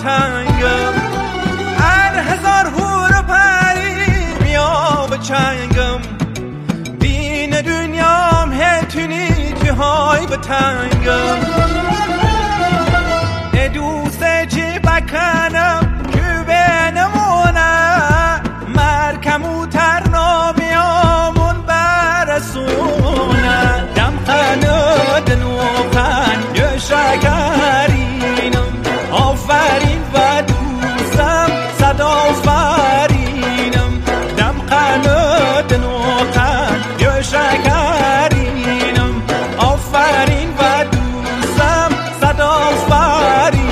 تنگم هر هزار هور و پری بیا به چنگم بین دنیام هتونی جهای به تنگم دوست چی بکنم که به نمونه مرکمو ترنامیامون برسونه دم قند نوخن یه شکرینم آفرین و دوستم صد آفرینم دم قند نوخن یه شکرینم آفرین و دوستم صد آفرینم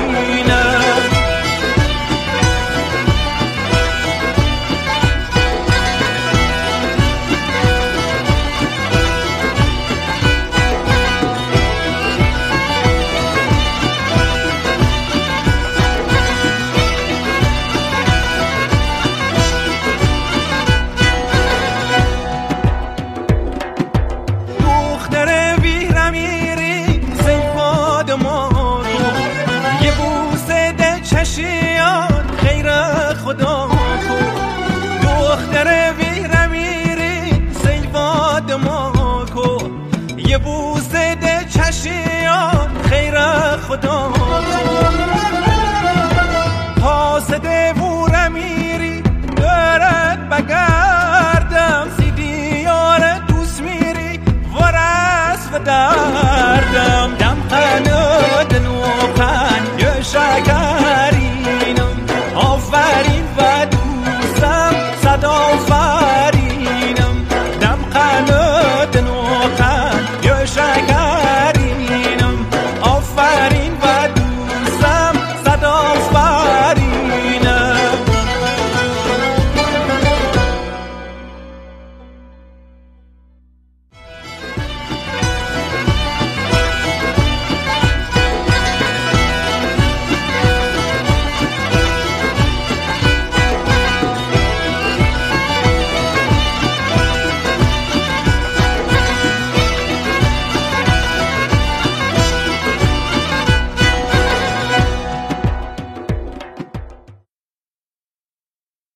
خیر خدا کو دختر ویره میری سیواد ما کو یه بوسه ده چشیان خیر خدا پاسده ووره میری دارد بگردم سی دیار دوست میری ورس و در